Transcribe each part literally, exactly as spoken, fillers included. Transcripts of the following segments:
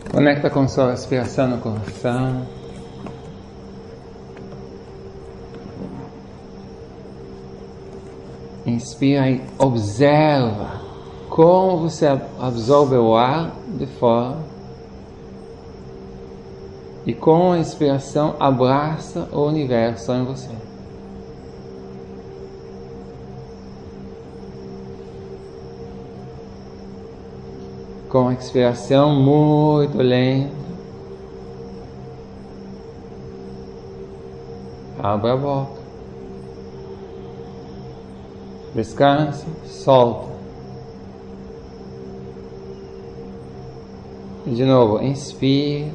Conecta com sua respiração no coração. Inspira e observa como você absorve o ar de fora e com a inspiração abraça o universo em você. Com a expiração muito lenta, abre a boca, descansa, solta. E de novo, inspira.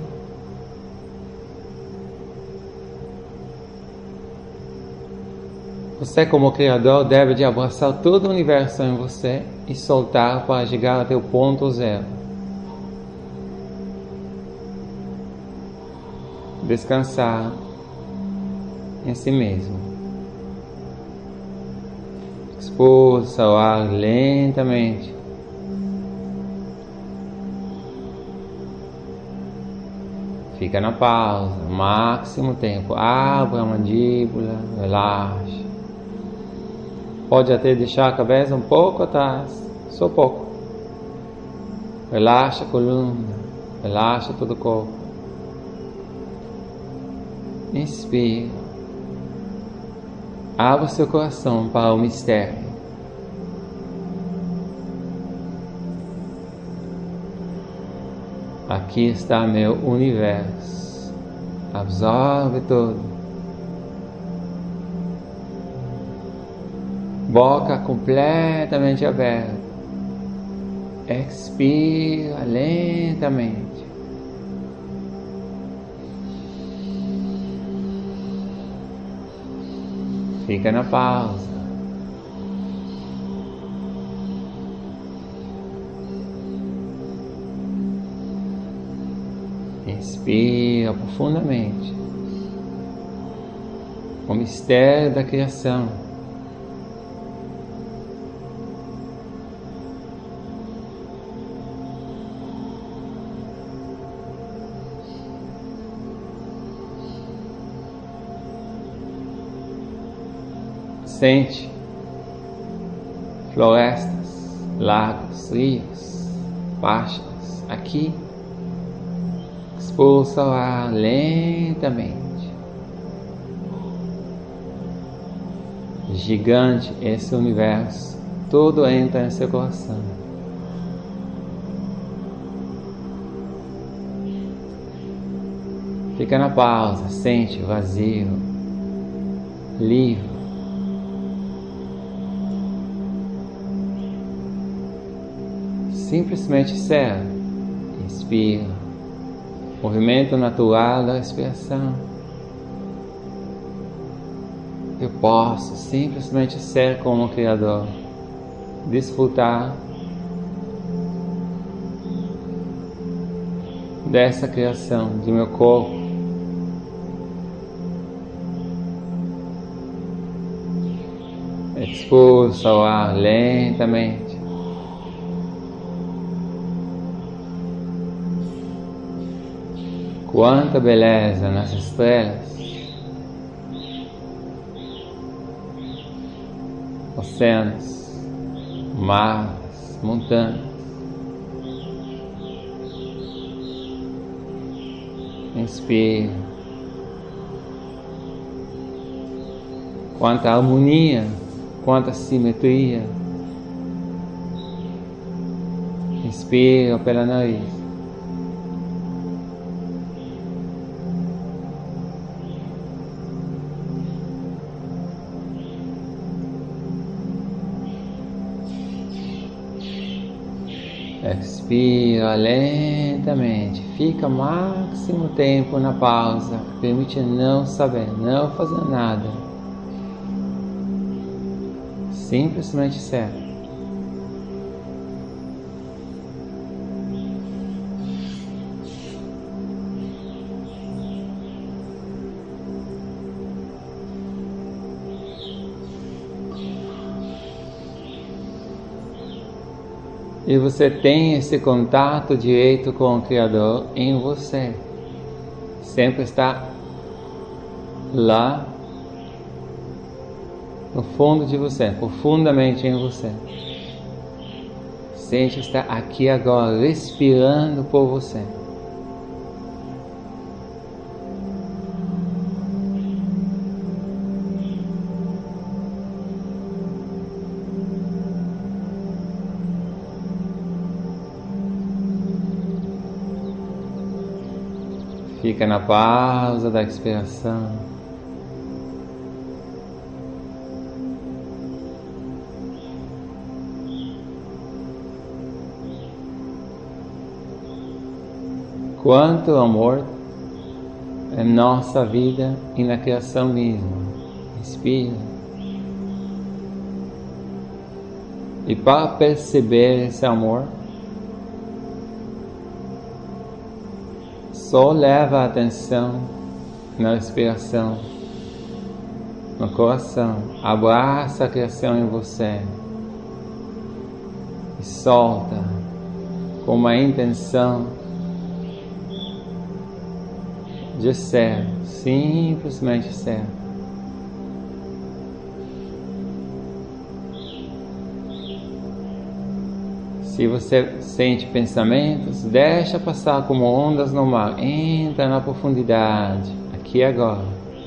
Você, como Criador, deve de abraçar todo o universo em você e soltar para chegar até o ponto zero. Descansar em si mesmo. Expulsa o ar lentamente. Fica na pausa, máximo tempo. Abre a mandíbula, relaxa. Pode até deixar a cabeça um pouco atrás, só pouco. Relaxa a coluna, relaxa todo o corpo. Inspira. Abra seu coração para o mistério. Aqui está meu universo. Absorve tudo. Boca completamente aberta. Expira lentamente. Fica na pausa. Inspira profundamente. O mistério da criação. Sente florestas, lagos, rios, pássaros aqui. Expulsa o ar lentamente. Gigante esse universo, tudo entra em seu coração. Fica na pausa, sente o vazio, livre. Simplesmente ser. Inspira. Movimento natural da respiração. Eu posso simplesmente ser como o Criador. Desfrutar dessa criação de meu corpo. Expulsa o ar lentamente. Quanta beleza nas estrelas, oceanos, mares, montanhas. Inspira. Quanta harmonia, quanta simetria. Inspira pela nariz. Expira lentamente, fica máximo tempo na pausa, permite não saber, não fazer nada, simplesmente ser. E você tem esse contato direto com o Criador em você. Sempre está lá no fundo de você, profundamente em você. Sente estar aqui agora, respirando por você. Fica na pausa da expiração. Quanto amor em nossa vida e na criação mesmo. Respira. E para perceber esse amor, só leva a atenção na respiração, no coração. Abraça a criação em você e solta com uma intenção de ser, simplesmente ser. Se você sente pensamentos, deixa passar como ondas no mar. Entra na profundidade, aqui e agora.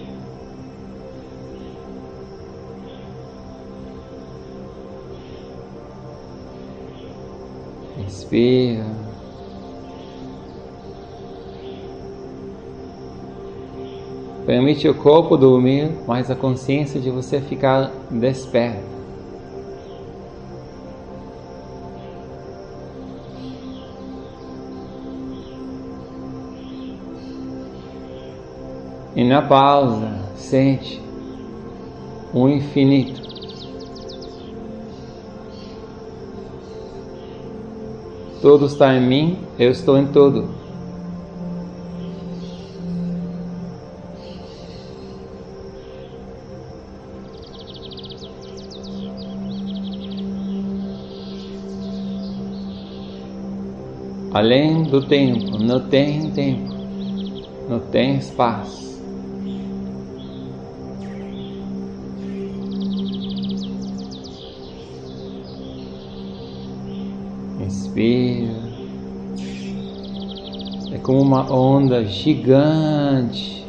Inspira. Permite o corpo dormir, mas a consciência de você ficar desperta. E na pausa, sente o infinito. Tudo está em mim, eu estou em tudo. Além do tempo, não tem tempo, não tem espaço. Inspira. É como uma onda gigante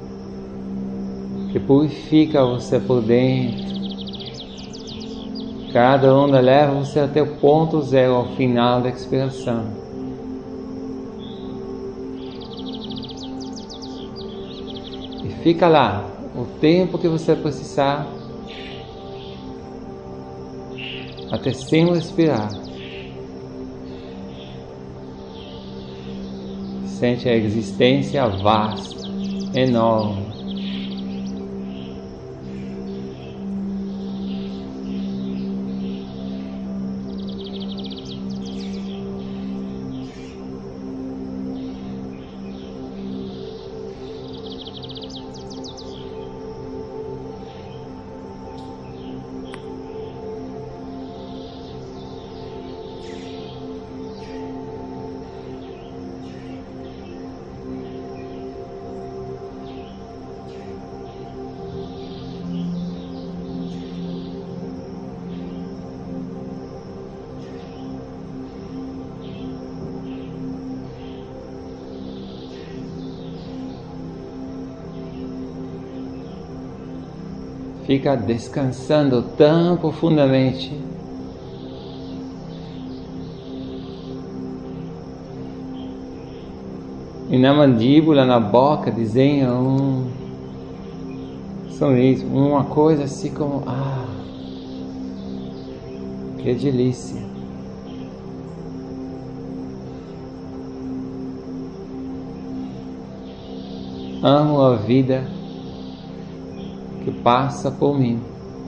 que purifica você por dentro. Cada onda leva você até o ponto zero ao final da expiração. E fica lá o tempo que você precisar até sem respirar. Sente a existência vasta, enorme. Fica descansando tão profundamente. E na mandíbula, na boca, desenha um sorriso, uma coisa assim como, ah, que delícia. Amo a vida que passa por mim.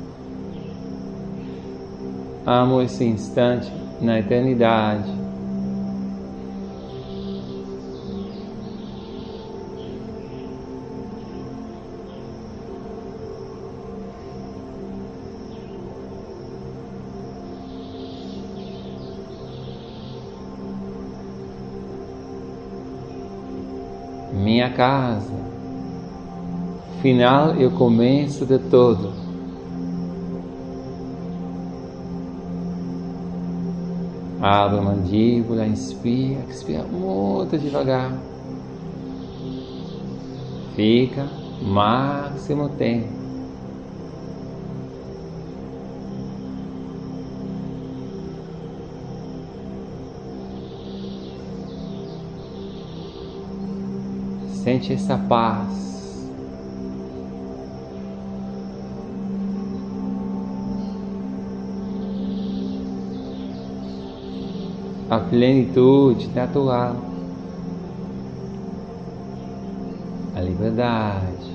Amo esse instante na eternidade. minha casa, final e o começo de tudo. Abre a mandíbula, inspira, expira muito devagar. Fica máximo tempo. Sente essa paz. A plenitude natural. A liberdade.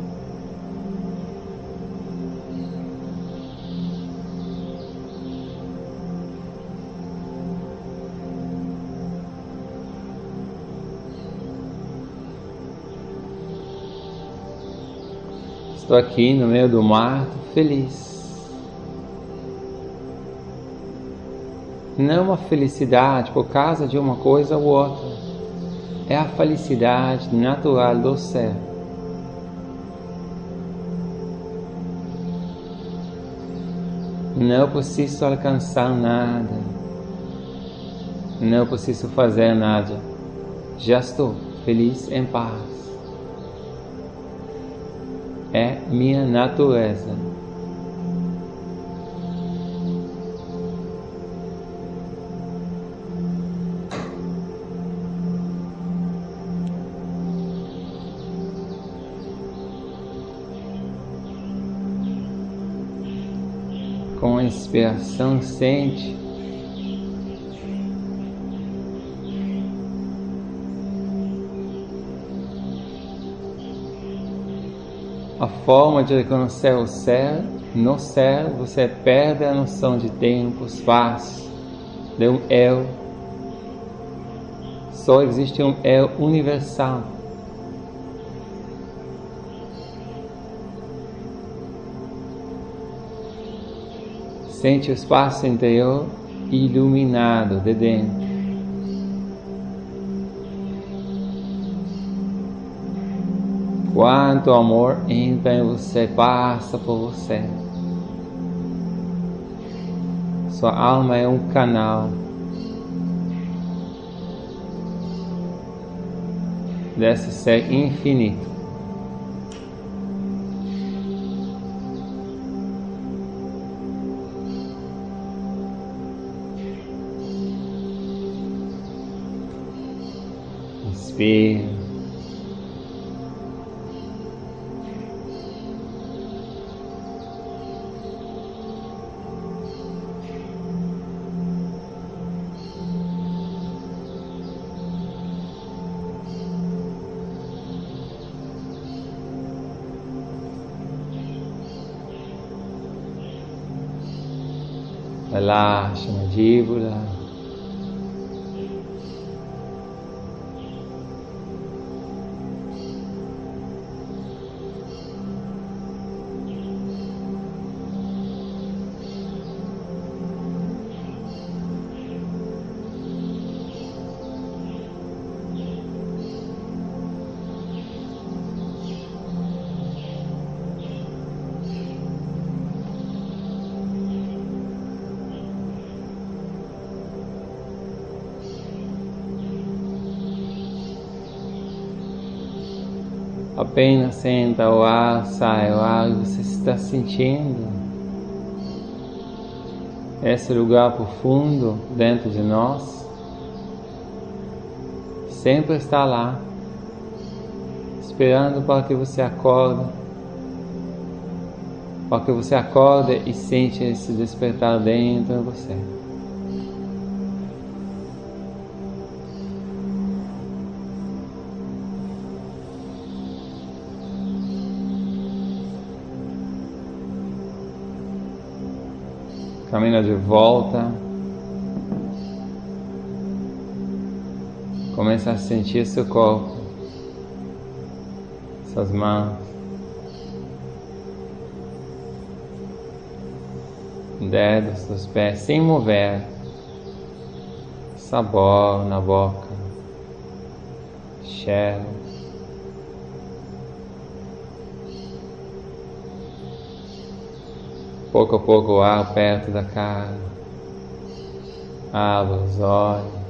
Estou aqui no meio do mato, feliz. Não uma felicidade por causa de uma coisa ou outra. É a felicidade natural do ser. Não preciso alcançar nada. Não preciso fazer nada. Já estou feliz em paz. É minha natureza. Com a inspiração, sente a forma de reconhecer o ser. No ser, você perde a noção de tempo, espaço, de um eu. Só existe um eu universal. Sente o espaço interior iluminado de dentro. Quanto amor entra em você, passa por você. Sua alma é um canal desse ser infinito. Inspira. Relaxa a mandíbula. Apenas entra o ar, sai o ar e você está sentindo esse lugar profundo dentro de nós. Sempre está lá, esperando para que você acorde, para que você acorde e sente esse despertar dentro de você. Camina de volta. Começa a sentir seu corpo, suas mãos, dedos dos pés, sem mover. Sabor na boca, cheiro. pouco a pouco o ar perto da cara. Abra os olhos.